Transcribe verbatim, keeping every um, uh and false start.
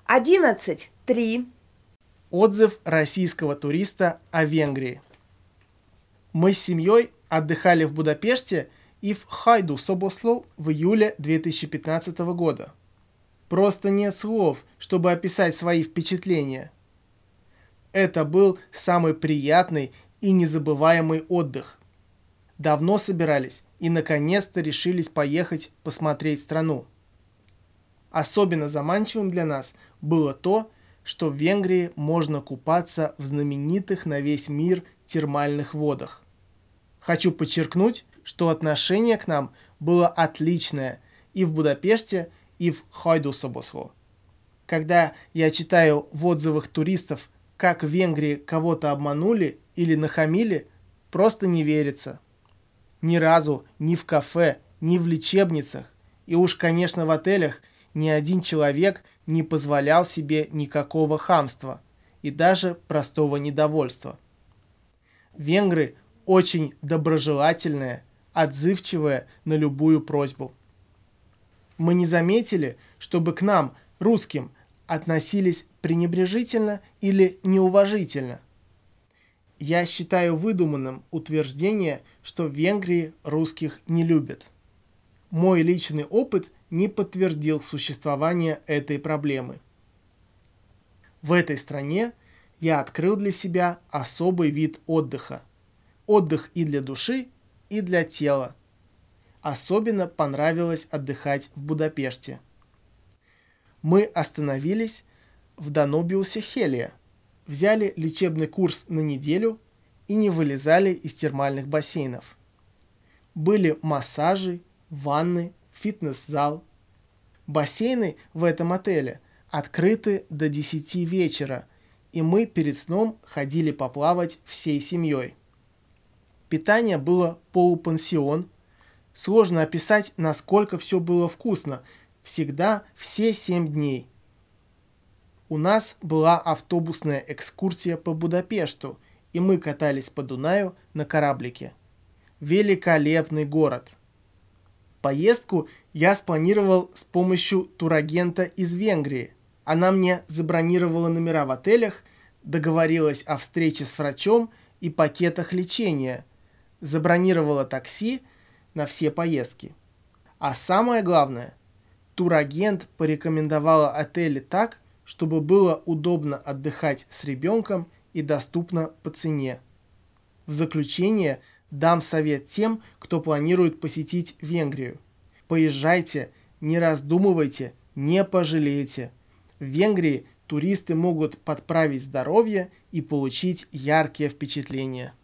одиннадцать три. Отзыв российского туриста о Венгрии. Мы с семьей отдыхали в Будапеште и в Хайду-Собослу в июле две тысячи пятнадцатого года. Просто нет слов, чтобы описать свои впечатления. Это был самый приятный и незабываемый отдых. Давно собирались и наконец-то решились поехать посмотреть страну. Особенно заманчивым для нас было то, что в Венгрии можно купаться в знаменитых на весь мир термальных водах. Хочу подчеркнуть, что отношение к нам было отличное и в Будапеште, и в Хайду-Собослу. Когда я читаю в отзывах туристов, как в Венгрии кого-то обманули или нахамили, просто не верится. Ни разу ни в кафе, ни в лечебницах, и уж, конечно, в отелях ни один человек не позволял себе никакого хамства и даже простого недовольства. Венгры очень доброжелательные, отзывчивые на любую просьбу. Мы не заметили, чтобы к нам, русским, относились пренебрежительно или неуважительно. Я считаю выдуманным утверждение, что в Венгрии русских не любят. Мой личный опыт не подтвердил существование этой проблемы. В этой стране я открыл для себя особый вид отдыха. Отдых и для души, и для тела. Особенно понравилось отдыхать в Будапеште. Мы остановились в Данубиусе Хелия, взяли лечебный курс на неделю и не вылезали из термальных бассейнов. Были массажи, ванны, фитнес-зал. Бассейны в этом отеле открыты до десяти вечера, и мы перед сном ходили поплавать всей семьей. Питание было полупансион. Сложно описать, насколько все было вкусно. Всегда все семь дней. У нас была автобусная экскурсия по Будапешту, и мы катались по Дунаю на кораблике. Великолепный город. Поездку я спланировал с помощью турагента из Венгрии. Она мне забронировала номера в отелях, договорилась о встрече с врачом и пакетах лечения, забронировала такси на все поездки. А самое главное, турагент порекомендовала отели так, чтобы было удобно отдыхать с ребенком и доступно по цене. В заключение дам совет тем, кто планирует посетить Венгрию. Поезжайте, не раздумывайте, не пожалеете. В Венгрии туристы могут подправить здоровье и получить яркие впечатления.